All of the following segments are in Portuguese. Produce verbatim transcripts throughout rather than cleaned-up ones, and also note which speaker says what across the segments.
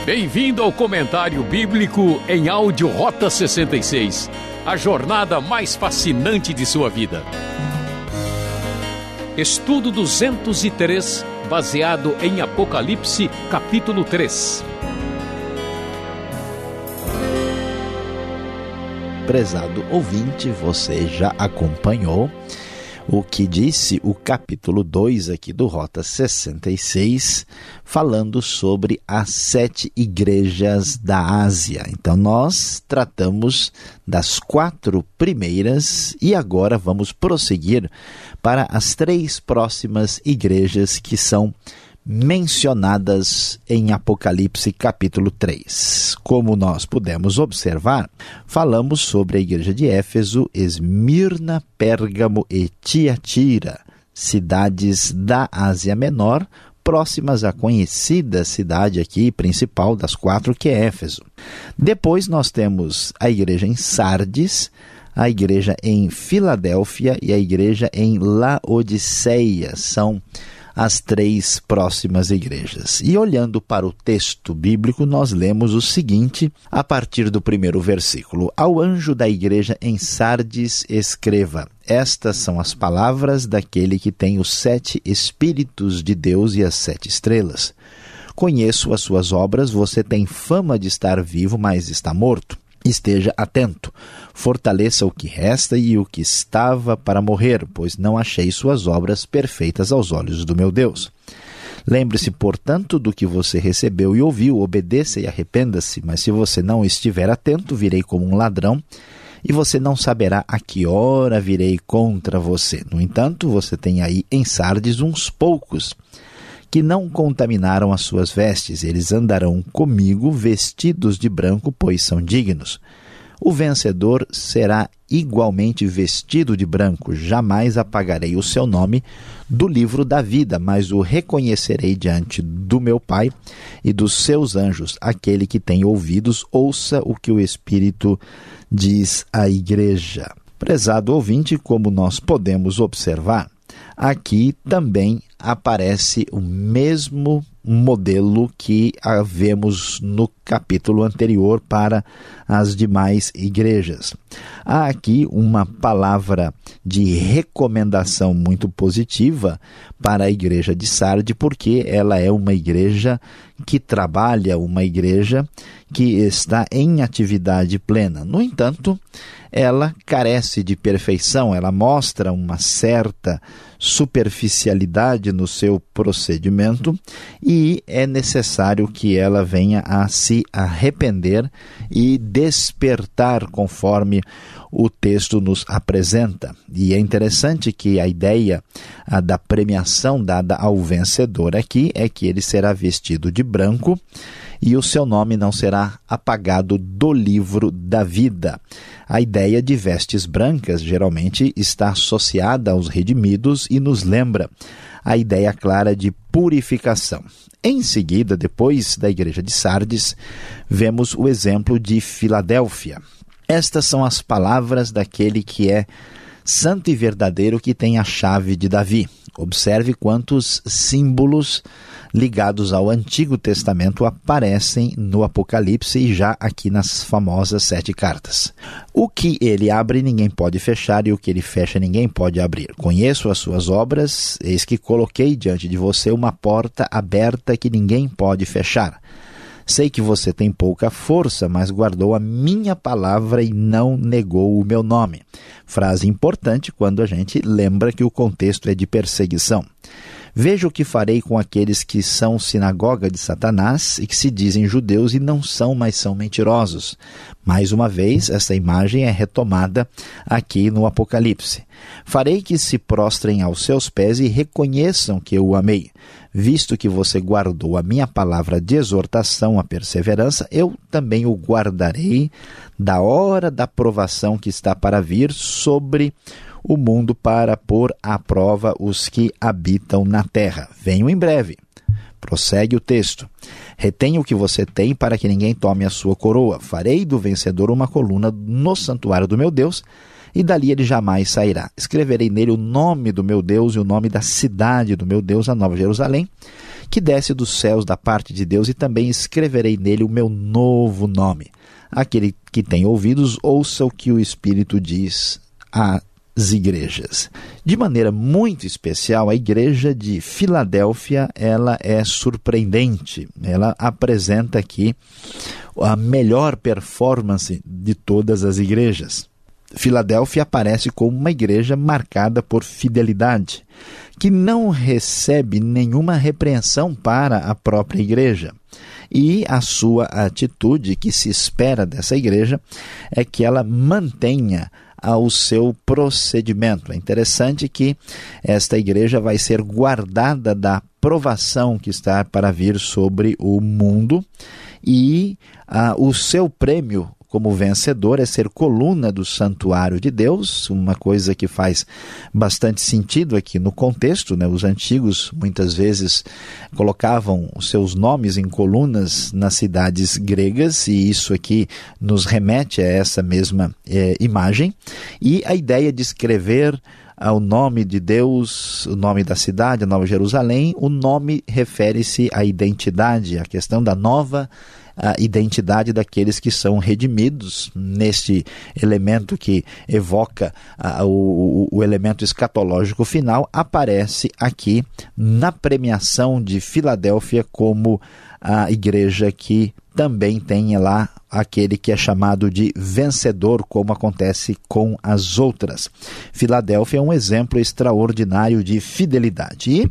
Speaker 1: Bem-vindo ao comentário bíblico em áudio Rota sessenta e seis, a jornada mais fascinante de sua vida. Estudo duzentos e três, baseado em Apocalipse, capítulo três.
Speaker 2: Prezado ouvinte, você já acompanhou o que disse o capítulo dois aqui do Rota sessenta e seis, falando sobre as sete igrejas da Ásia. Então nós tratamos das quatro primeiras e agora vamos prosseguir para as três próximas igrejas que são mencionadas em Apocalipse capítulo três. Como nós pudemos observar, falamos sobre a igreja de Éfeso, Esmirna, Pérgamo e Tiatira, cidades da Ásia Menor, próximas à conhecida cidade aqui principal das quatro, que é Éfeso. Depois nós temos a igreja em Sardes, a igreja em Filadélfia e a igreja em Laodiceia. São as três próximas igrejas. E olhando para o texto bíblico, nós lemos o seguinte, a partir do primeiro versículo: Ao anjo da igreja em Sardes escreva: Estas são as palavras daquele que tem os sete Espíritos de Deus e as sete estrelas. Conheço as suas obras, você tem fama de estar vivo, mas está morto. Esteja atento, fortaleça o que resta e o que estava para morrer, pois não achei suas obras perfeitas aos olhos do meu Deus. Lembre-se, portanto, do que você recebeu e ouviu, obedeça e arrependa-se, mas se você não estiver atento, virei como um ladrão, e você não saberá a que hora virei contra você. No entanto, você tem aí em Sardes uns poucos que não contaminaram as suas vestes, eles andarão comigo vestidos de branco, pois são dignos. O vencedor será igualmente vestido de branco, jamais apagarei o seu nome do livro da vida, mas o reconhecerei diante do meu Pai e dos seus anjos. Aquele que tem ouvidos, ouça o que o Espírito diz à igreja. Prezado ouvinte, como nós podemos observar, aqui também aparece o mesmo modelo que vemos no capítulo anterior para as demais igrejas. Há aqui uma palavra de recomendação muito positiva para a igreja de Sardes, porque ela é uma igreja que trabalha, uma igreja que está em atividade plena. No entanto, ela carece de perfeição, ela mostra uma certa superficialidade no seu procedimento e é necessário que ela venha a se arrepender e despertar conforme o texto nos apresenta. E é interessante que a ideia a, da premiação dada ao vencedor aqui é que ele será vestido de branco e o seu nome não será apagado do livro da vida. A ideia de vestes brancas geralmente está associada aos redimidos e nos lembra a ideia clara de purificação. Em seguida, depois da igreja de Sardes, vemos o exemplo de Filadélfia. Estas são as palavras daquele que é santo e verdadeiro, que tem a chave de Davi. Observe quantos símbolos ligados ao Antigo Testamento aparecem no Apocalipse e já aqui nas famosas sete cartas. O que ele abre, ninguém pode fechar, e o que ele fecha, ninguém pode abrir. Conheço as suas obras, eis que coloquei diante de você uma porta aberta que ninguém pode fechar. Sei que você tem pouca força, mas guardou a minha palavra e não negou o meu nome. Frase importante quando a gente lembra que o contexto é de perseguição. Veja o que farei com aqueles que são sinagoga de Satanás e que se dizem judeus e não são, mas são mentirosos. Mais uma vez, essa imagem é retomada aqui no Apocalipse. Farei que se prostrem aos seus pés e reconheçam que eu o amei. Visto que você guardou a minha palavra de exortação à perseverança, eu também o guardarei da hora da provação que está para vir sobre o mundo, para pôr à prova os que habitam na terra. Venho em breve. Prossegue o texto. Retenha o que você tem para que ninguém tome a sua coroa. Farei do vencedor uma coluna no santuário do meu Deus, e dali ele jamais sairá. Escreverei nele o nome do meu Deus e o nome da cidade do meu Deus, a Nova Jerusalém, que desce dos céus da parte de Deus, e também escreverei nele o meu novo nome. Aquele que tem ouvidos, ouça o que o Espírito diz às igrejas. De maneira muito especial, a igreja de Filadélfia, ela é surpreendente. Ela apresenta aqui a melhor performance de todas as igrejas. Filadélfia aparece como uma igreja marcada por fidelidade, que não recebe nenhuma repreensão para a própria igreja. E a sua atitude, que se espera dessa igreja, é que ela mantenha o seu procedimento. É interessante que esta igreja vai ser guardada da provação que está para vir sobre o mundo, e ah, o seu prêmio como vencedor é ser coluna do santuário de Deus, uma coisa que faz bastante sentido aqui no contexto, né? Os antigos muitas vezes colocavam os seus nomes em colunas nas cidades gregas, e isso aqui nos remete a essa mesma é, imagem. E a ideia de escrever o nome de Deus, o nome da cidade, a Nova Jerusalém, o nome refere-se à identidade, à questão da nova a identidade daqueles que são redimidos, neste elemento que evoca a, o, o elemento escatológico final, aparece aqui na premiação de Filadélfia como a igreja que também tem lá aquele que é chamado de vencedor, como acontece com as outras. Filadélfia é um exemplo extraordinário de fidelidade. E,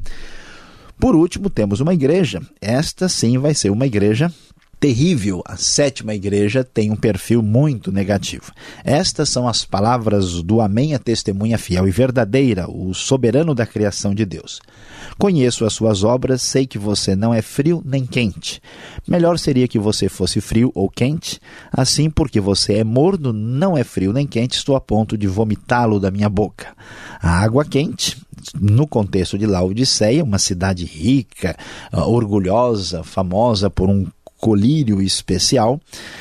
Speaker 2: por último, temos uma igreja. Esta sim vai ser uma igreja terrível. A sétima igreja tem um perfil muito negativo. Estas são as palavras do Amém, a testemunha fiel e verdadeira, o soberano da criação de Deus. Conheço as suas obras, sei que você não é frio nem quente. Melhor seria que você fosse frio ou quente. Assim, porque você é morno, não é frio nem quente, estou a ponto de vomitá-lo da minha boca. A água quente, no contexto de Laodiceia, uma cidade rica, orgulhosa, famosa por um colírio especial,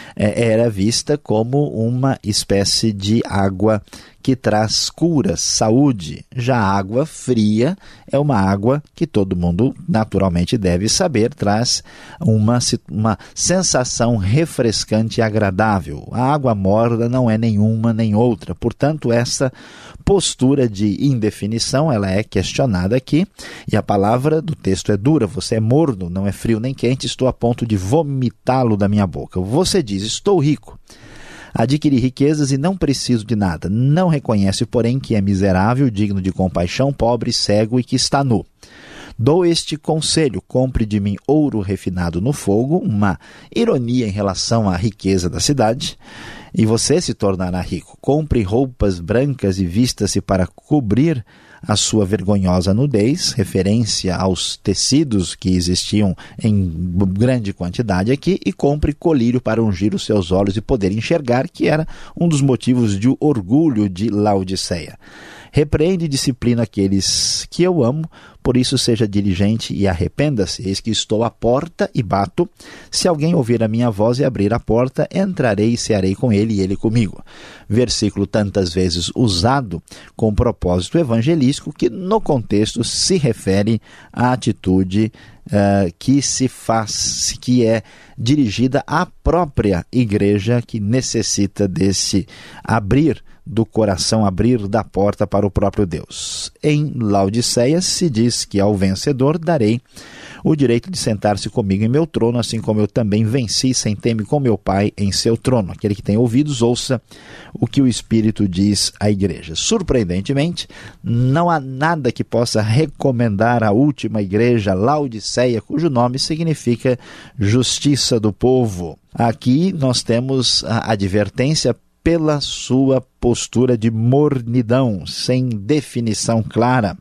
Speaker 2: era vista como uma espécie de água que traz cura, saúde. Já a água fria é uma água que todo mundo naturalmente deve saber, traz uma, uma sensação refrescante e agradável. A água morna não é nenhuma nem outra. Portanto, essa postura de indefinição, ela é questionada aqui, e a palavra do texto é dura. Você é morno, não é frio nem quente, estou a ponto de vomitá-lo da minha boca. Você diz, estou rico, adquiri riquezas e não preciso de nada. Não reconhece, porém, que é miserável, digno de compaixão, pobre, cego e que está nu. Dou este conselho, compre de mim ouro refinado no fogo, uma ironia em relação à riqueza da cidade, e você se tornará rico. Compre roupas brancas e vista-se para cobrir a sua vergonhosa nudez, referência aos tecidos que existiam em grande quantidade aqui, e compre colírio para ungir os seus olhos e poder enxergar, que era um dos motivos de orgulho de Laodiceia. Repreende e disciplina aqueles que eu amo, por isso seja diligente e arrependa-se. Eis que estou à porta e bato. Se alguém ouvir a minha voz e abrir a porta, entrarei e cearei com ele e ele comigo. Versículo tantas vezes usado com propósito evangelístico, que no contexto se refere à atitude uh, que se faz, que é dirigida à própria igreja, que necessita desse abrir do coração, abrir da porta para o próprio Deus. Em Laodiceia se diz que ao vencedor darei o direito de sentar-se comigo em meu trono, assim como eu também venci e sentei-me com meu Pai em seu trono. Aquele que tem ouvidos, ouça o que o Espírito diz à igreja. Surpreendentemente, não há nada que possa recomendar a última igreja, Laodiceia, cujo nome significa justiça do povo. Aqui nós temos a advertência pela sua postura de mornidão, sem definição clara,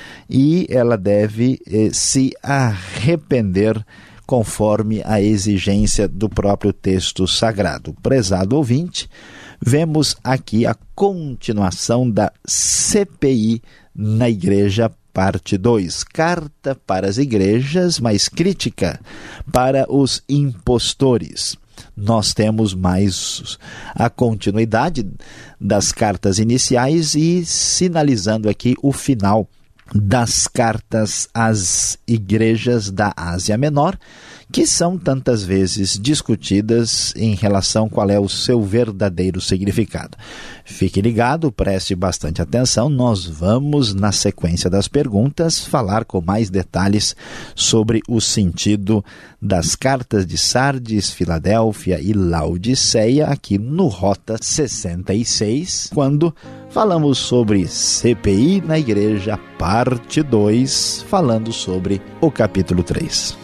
Speaker 2: e ela deve eh, se arrepender conforme a exigência do próprio texto sagrado. Prezado ouvinte, vemos aqui a continuação da C P I na igreja, parte dois. Carta para as igrejas, mais crítica para os impostores. Nós temos mais a continuidade das cartas iniciais e sinalizando aqui o final das cartas às igrejas da Ásia Menor, que são tantas vezes discutidas em relação a qual é o seu verdadeiro significado. Fique ligado, preste bastante atenção, nós vamos, na sequência das perguntas, falar com mais detalhes sobre o sentido das cartas de Sardes, Filadélfia e Laodiceia, aqui no Rota sessenta e seis, quando falamos sobre C P I na Igreja, parte dois, falando sobre o capítulo três.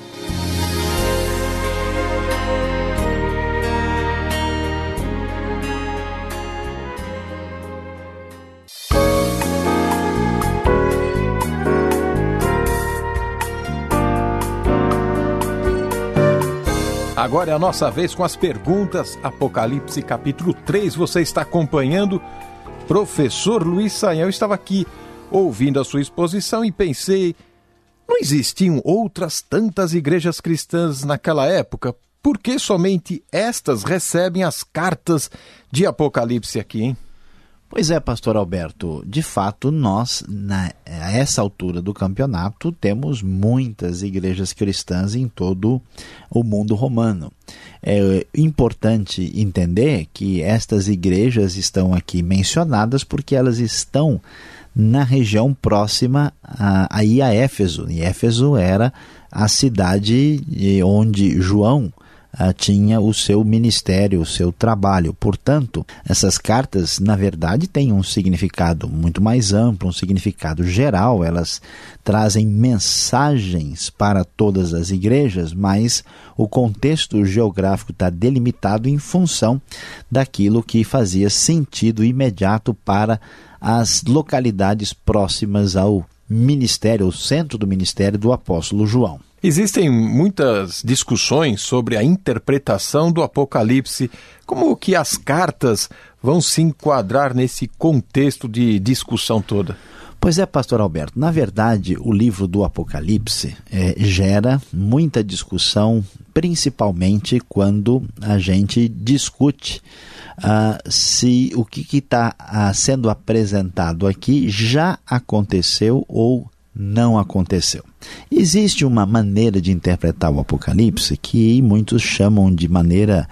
Speaker 1: Agora é a nossa vez com as perguntas. Apocalipse capítulo três, você está acompanhando. Professor Luiz Saião, eu estava aqui ouvindo a sua exposição e pensei, não existiam outras tantas igrejas cristãs naquela época? Por que somente estas recebem as cartas de Apocalipse aqui, hein?
Speaker 2: Pois é, pastor Alberto, de fato nós, na, a essa altura do campeonato, temos muitas igrejas cristãs em todo o mundo romano. É importante entender que estas igrejas estão aqui mencionadas porque elas estão na região próxima a, aí a Éfeso. E Éfeso era a cidade onde João Uh, tinha o seu ministério, o seu trabalho. Portanto, essas cartas, na verdade, têm um significado muito mais amplo, um significado geral. Elas trazem mensagens para todas as igrejas, mas o contexto geográfico está delimitado em função daquilo que fazia sentido imediato para as localidades próximas ao ministério, ao centro do ministério do apóstolo João.
Speaker 1: Existem muitas discussões sobre a interpretação do Apocalipse. Como que as cartas vão se enquadrar nesse contexto de discussão toda?
Speaker 2: Pois é, pastor Alberto, na verdade o livro do Apocalipse é, gera muita discussão, principalmente quando a gente discute uh, se o que está uh, sendo apresentado aqui já aconteceu ou não aconteceu. Existe uma maneira de interpretar o Apocalipse que muitos chamam de maneira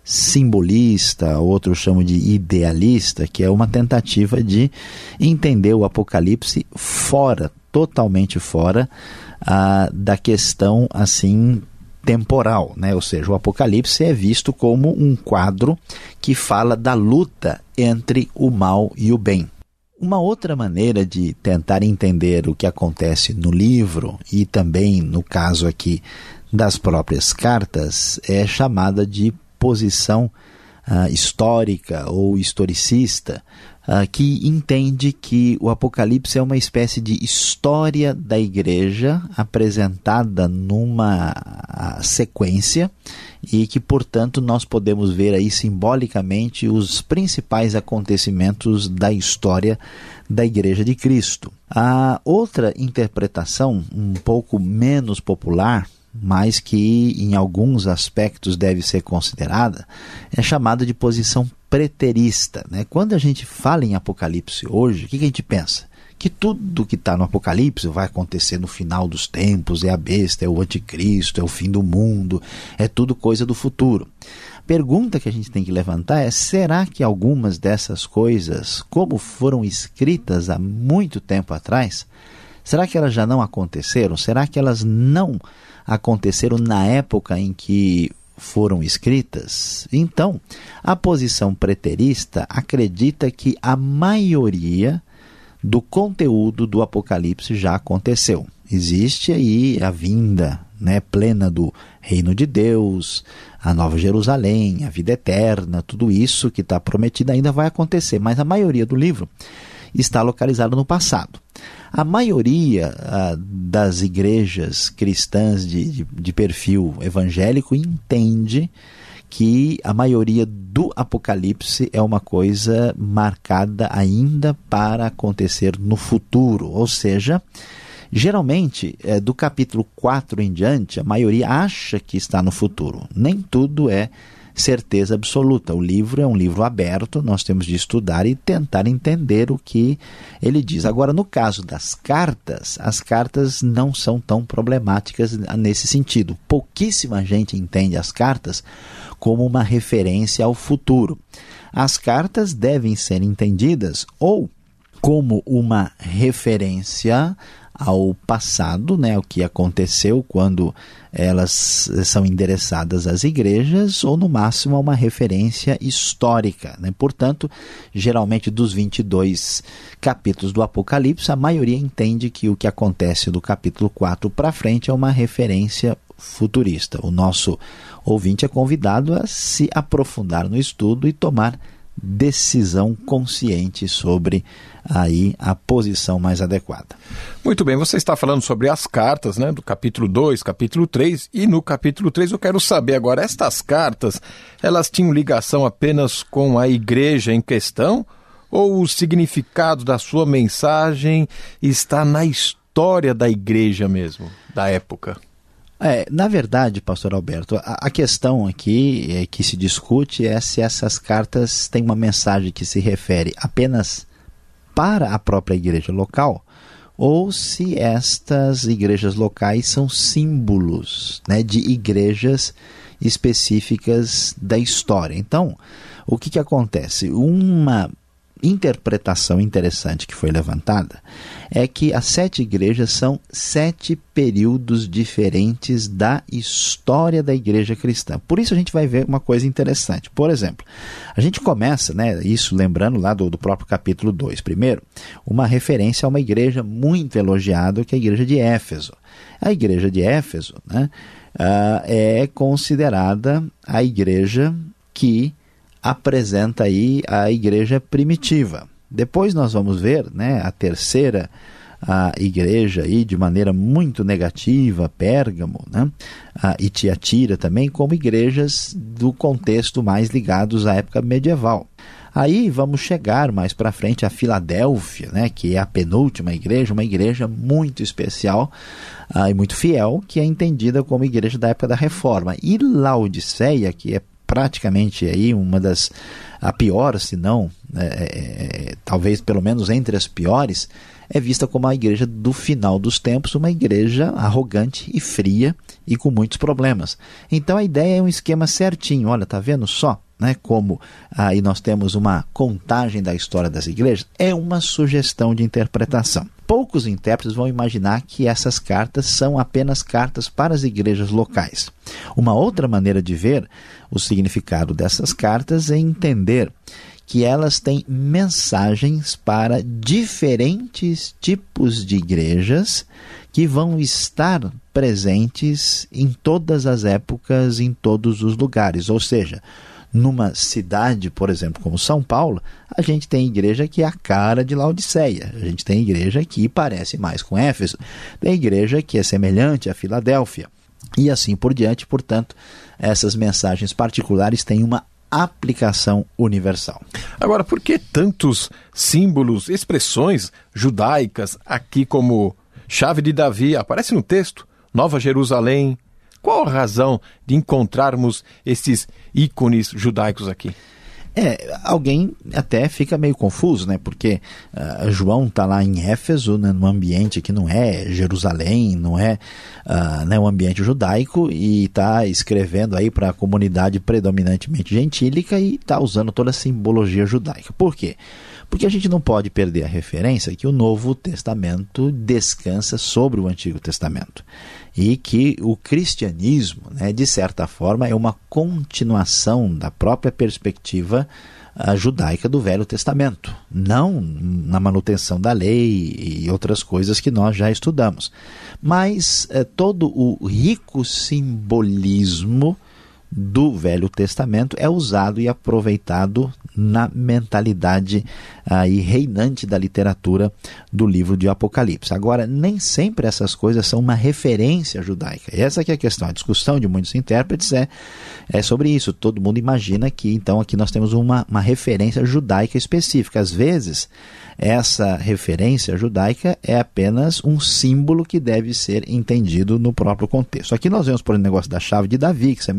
Speaker 2: simbolista, outros chamam de idealista, que é uma tentativa de entender o Apocalipse fora, totalmente fora ah, da questão assim temporal, né? Ou seja, o Apocalipse é visto como um quadro que fala da luta entre o mal e o bem. Uma outra maneira de tentar entender o que acontece no livro e também no caso aqui das próprias cartas é chamada de posição uh, histórica ou historicista, uh, que entende que o Apocalipse é uma espécie de história da igreja apresentada numa uh, sequência e que, portanto, nós podemos ver aí simbolicamente os principais acontecimentos da história da Igreja de Cristo. A outra interpretação, um pouco menos popular, mas que em alguns aspectos deve ser considerada, é chamada de posição preterista, né? Quando a gente fala em Apocalipse hoje, o que a gente pensa? Que tudo que está no Apocalipse vai acontecer no final dos tempos, é a besta, é o anticristo, é o fim do mundo, é tudo coisa do futuro. A pergunta que a gente tem que levantar é, será que algumas dessas coisas, como foram escritas há muito tempo atrás, será que elas já não aconteceram? Será que elas não aconteceram na época em que foram escritas? Então, a posição preterista acredita que a maioria do conteúdo do Apocalipse já aconteceu. Existe aí a vinda, né, plena do reino de Deus, a Nova Jerusalém, a vida eterna, tudo isso que está prometido ainda vai acontecer, mas a maioria do livro está localizada no passado. A maioria ah, das igrejas cristãs de, de, de perfil evangélico entende que a maioria do Apocalipse é uma coisa marcada ainda para acontecer no futuro, ou seja, geralmente é, do capítulo quatro em diante, a maioria acha que está no futuro. Nem tudo é certeza absoluta. O livro é um livro aberto, nós temos de estudar e tentar entender o que ele diz. Agora, no caso das cartas, as cartas não são tão problemáticas nesse sentido. Pouquíssima gente entende as cartas como uma referência ao futuro. As cartas devem ser entendidas ou como uma referência ao passado, né, o que aconteceu quando elas são endereçadas às igrejas, ou no máximo a uma referência histórica, né? Portanto, geralmente dos vinte e dois capítulos do Apocalipse, a maioria entende que o que acontece do capítulo quatro para frente é uma referência futurista. O nosso ouvinte é convidado a se aprofundar no estudo e tomar decisão consciente sobre aí a posição mais adequada.
Speaker 1: Muito bem, você está falando sobre as cartas, né, do capítulo dois, capítulo três, e no capítulo três eu quero saber agora, estas cartas, elas tinham ligação apenas com a igreja em questão, ou o significado da sua mensagem está na história da igreja mesmo, da época?
Speaker 2: É, na verdade, pastor Alberto, a, a questão aqui é, que se discute é se essas cartas têm uma mensagem que se refere apenas para a própria igreja local, ou se estas igrejas locais são símbolos, né, de igrejas específicas da história. Então, o que, que acontece? Uma interpretação interessante que foi levantada é que as sete igrejas são sete períodos diferentes da história da igreja cristã. Por isso a gente vai ver uma coisa interessante. Por exemplo, a gente começa, né, isso lembrando lá do, do próprio capítulo dois. Primeiro, uma referência a uma igreja muito elogiada, que é a igreja de Éfeso. A igreja de Éfeso, né, uh, é considerada a igreja que apresenta aí a igreja primitiva. Depois nós vamos ver, né, a terceira a igreja aí de maneira muito negativa, Pérgamo, né, a, e Tiatira também, como igrejas do contexto mais ligados à época medieval. Aí vamos chegar mais para frente a Filadélfia, né, que é a penúltima igreja, uma igreja muito especial uh, e muito fiel, que é entendida como igreja da época da Reforma. E Laodiceia, que é praticamente aí uma das, a pior, se não, é, é, talvez pelo menos entre as piores, é vista como a igreja do final dos tempos, uma igreja arrogante e fria e com muitos problemas. Então a ideia é um esquema certinho, olha, tá vendo só, né, como aí nós temos uma contagem da história das igrejas, é uma sugestão de interpretação. Poucos intérpretes vão imaginar que essas cartas são apenas cartas para as igrejas locais. Uma outra maneira de ver o significado dessas cartas é entender que elas têm mensagens para diferentes tipos de igrejas que vão estar presentes em todas as épocas, em todos os lugares. Ou seja, numa cidade, por exemplo, como São Paulo, a gente tem igreja que é a cara de Laodiceia. A gente tem igreja que parece mais com Éfeso. Tem igreja que é semelhante a Filadélfia. E assim por diante. Portanto, essas mensagens particulares têm uma aplicação universal.
Speaker 1: Agora, por que tantos símbolos, expressões judaicas aqui como chave de Davi? Aparece no texto, Nova Jerusalém. Qual a razão de encontrarmos esses ícones judaicos aqui?
Speaker 2: É, alguém até fica meio confuso, né? Porque uh, João está lá em Éfeso, né, num ambiente que não é Jerusalém, não é uh, né, um ambiente judaico, e está escrevendo aí para a comunidade predominantemente gentílica e está usando toda a simbologia judaica. Por quê? Porque a gente não pode perder a referência que o Novo Testamento descansa sobre o Antigo Testamento e que o cristianismo, né, de certa forma, é uma continuação da própria perspectiva uh, judaica do Velho Testamento, não na manutenção da lei e outras coisas que nós já estudamos, mas uh, todo o rico simbolismo do Velho Testamento é usado e aproveitado na mentalidade aí reinante da literatura do livro de Apocalipse. Agora, nem sempre essas coisas são uma referência judaica. Essa que é a questão. A discussão de muitos intérpretes é, é sobre isso. Todo mundo imagina que, então, aqui nós temos uma, uma referência judaica específica. Às vezes, essa referência judaica é apenas um símbolo que deve ser entendido no próprio contexto. Aqui nós vemos por um negócio da chave de Davi, que você mencionou,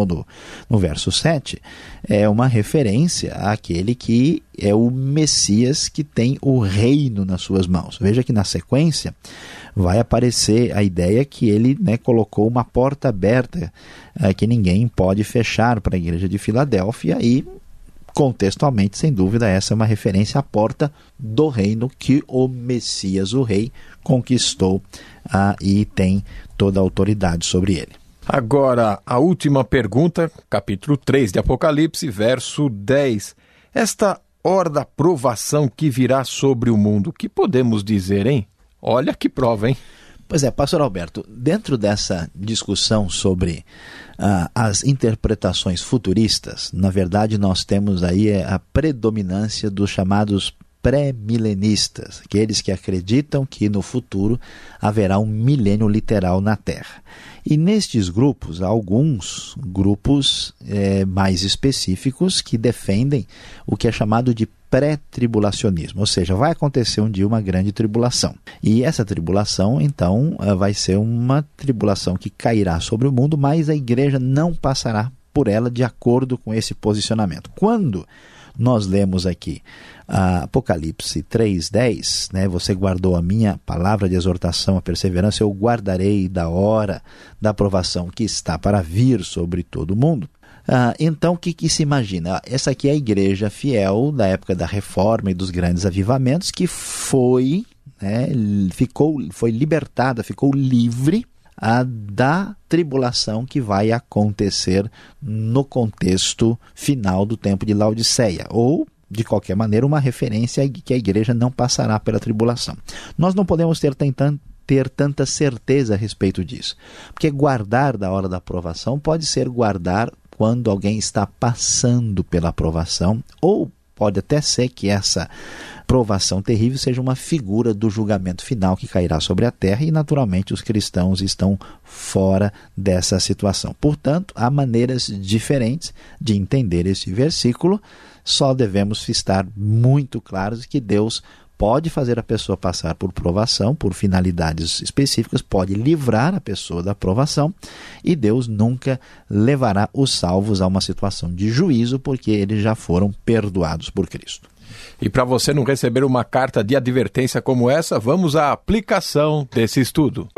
Speaker 2: no, no verso sete, é uma referência àquele que é o Messias que tem o reino nas suas mãos. Veja que na sequência vai aparecer a ideia que ele, né, colocou uma porta aberta é, que ninguém pode fechar para a igreja de Filadélfia, e contextualmente, sem dúvida, essa é uma referência à porta do reino que o Messias, o rei, conquistou ah, e tem toda a autoridade sobre ele.
Speaker 1: Agora, a última pergunta, capítulo três de Apocalipse, verso dez. Esta hora da provação que virá sobre o mundo, o que podemos dizer, hein? Olha que prova, hein?
Speaker 2: Pois é, pastor Alberto, dentro dessa discussão sobre uh, as interpretações futuristas, na verdade nós temos aí a predominância dos chamados pré-milenistas, aqueles que acreditam que no futuro haverá um milênio literal na Terra. E nestes grupos, há alguns grupos eh, mais específicos que defendem o que é chamado de pré-tribulacionismo, ou seja, vai acontecer um dia uma grande tribulação. E essa tribulação, então, vai ser uma tribulação que cairá sobre o mundo, mas a igreja não passará por ela de acordo com esse posicionamento. Quando nós lemos aqui uh, Apocalipse três, dez, né, você guardou a minha palavra de exortação, a perseverança, eu guardarei da hora da provação que está para vir sobre todo o mundo. Ah, então, o que, que se imagina? Essa aqui é a igreja fiel da época da Reforma e dos grandes avivamentos, que foi, né, ficou, foi libertada, ficou livre ah, da tribulação que vai acontecer no contexto final do tempo de Laodiceia, ou, de qualquer maneira, uma referência que a igreja não passará pela tribulação. Nós não podemos ter tentando ter tanta certeza a respeito disso, porque guardar da hora da provação pode ser guardar quando alguém está passando pela provação, ou pode até ser que essa provação terrível seja uma figura do julgamento final que cairá sobre a terra, e naturalmente os cristãos estão fora dessa situação. Portanto, há maneiras diferentes de entender esse versículo, só devemos estar muito claros que Deus pode fazer a pessoa passar por provação, por finalidades específicas, pode livrar a pessoa da provação, e Deus nunca levará os salvos a uma situação de juízo, porque eles já foram perdoados por Cristo.
Speaker 1: E para você não receber uma carta de advertência como essa, vamos à aplicação desse estudo.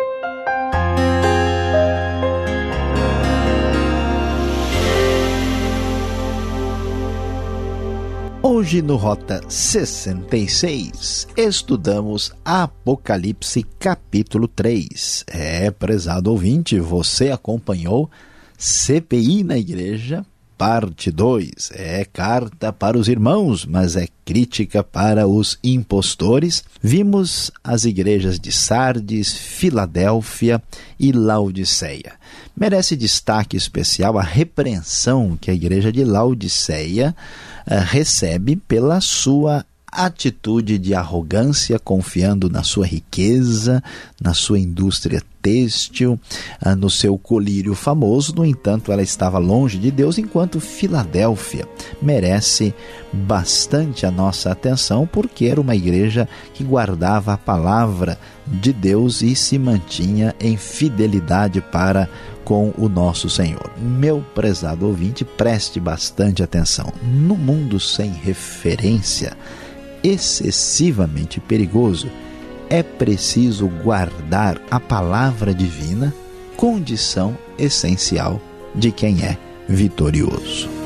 Speaker 2: Hoje no Rota sessenta e seis, estudamos Apocalipse capítulo três. É, prezado ouvinte, você acompanhou C P I na Igreja, parte dois. É carta para os irmãos, mas é crítica para os impostores. Vimos as igrejas de Sardes, Filadélfia e Laodiceia. Merece destaque especial a repreensão que a igreja de Laodiceia uh, recebe pela sua atitude de arrogância, confiando na sua riqueza, na sua indústria têxtil, uh, no seu colírio famoso. No entanto, ela estava longe de Deus, enquanto Filadélfia merece bastante a nossa atenção, porque era uma igreja que guardava a palavra de Deus e se mantinha em fidelidade para com o nosso Senhor. Meu prezado ouvinte, preste bastante atenção. No mundo sem referência, excessivamente perigoso, é preciso guardar a palavra divina, condição essencial de quem é vitorioso.